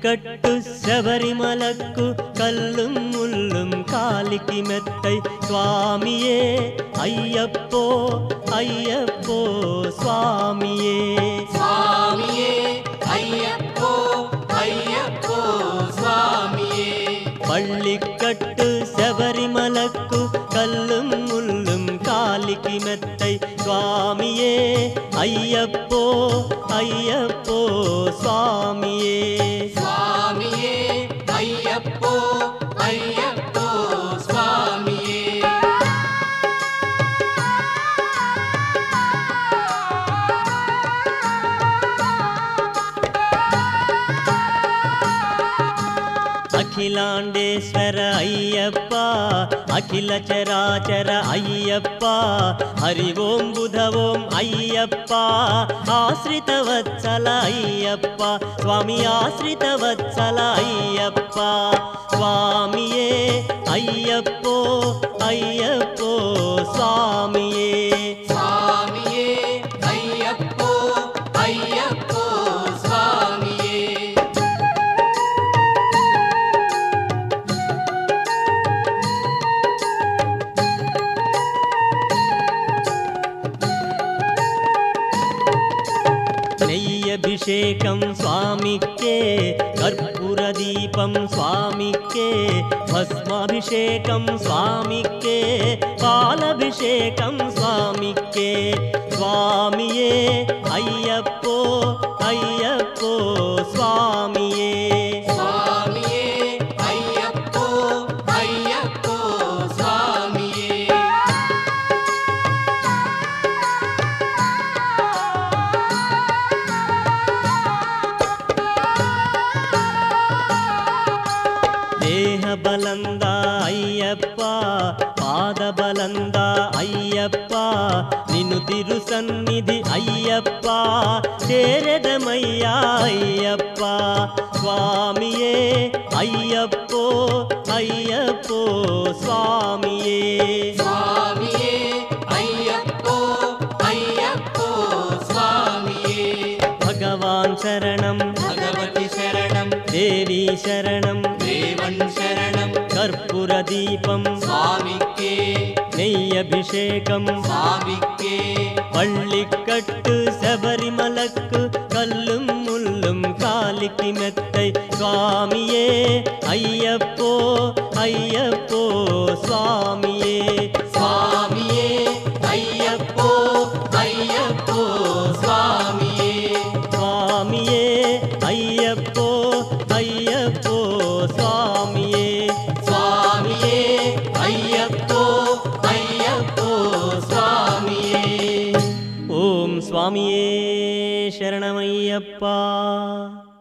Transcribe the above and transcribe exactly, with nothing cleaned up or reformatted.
பள்ளிக்கட்டு சபரிமலக்கு கல்லும் முள்ளும் காலிக்கு மெத்தை சுவாமியே ஐயப்போ ஐயப்போ சுவாமியே சுவாமியே ஐயப்போ ஐயப்போ சுவாமியே பள்ளிக்கட்டு சபரிமலக்கு கல்லும் முள்ளும் காலிக்கு மெத்தை சுவாமியே ஐயப்போ ஐயப்போ சுவாமியே சுவாமியே ஐயப்போ ஐயப்போ சுவாமியே अखिलांडेश्वर अय्यप्पा अखिल चराचर अय्यप्पा हरि ओं बुध ओं अय्यप्पा आश्रित वत्सल अय्यप्पा स्वामी आश्रित वत्सल अय्यप्पा स्वामिये अय्यप्पो अय्यप्पो स्वामिये स्वामिये अय्यप्पो अय्यप्पो स्वामिये अभिषेकं स्वामिके कर्पूरदीपं स्वामिके भस्माभिषेकं स्वामिके पालाभिषेकं स्वामिके स्वामिये अय्यप्पो अय्यप्पो स्वामिये स्वामिये अय्यप्पो अय्यप्पो स्वामिये देह बलंदा अय्यप्पा पाद बलंदा अय्यप्पा निनु तिरु सन्निधि अय्यप्पा चेरेदमय्या अय्यप्पा स्वामिये अय्यप्पो अय्यप्पो स्वामिये स्वामिये अय्यप्पो अय्यप्पो स्वामिये भगवान् शरणं भगवति शरणं देवी शरणं देवन् शरणं कर्पूरदीपं स्वामिके नैयभिषेकं स्वामिके पள்ளிக்கட்டு சபரிமலக்கு கல்லும் முள்ளும் காலிக்கு மெத்தை சுவாமியே ஐயப்போ ஐயப்போ சுவாமியே சுவாமியே ஐயப்போ ஐயப்போ சுவாமியே சுவாமியே ஐயப்போ ஐயப்போ சுவாமியே சுவாமியே ஐயப்போ ஐயப்போ சுவாமியே ஓம் சுவாமியே சரணமையப்பா.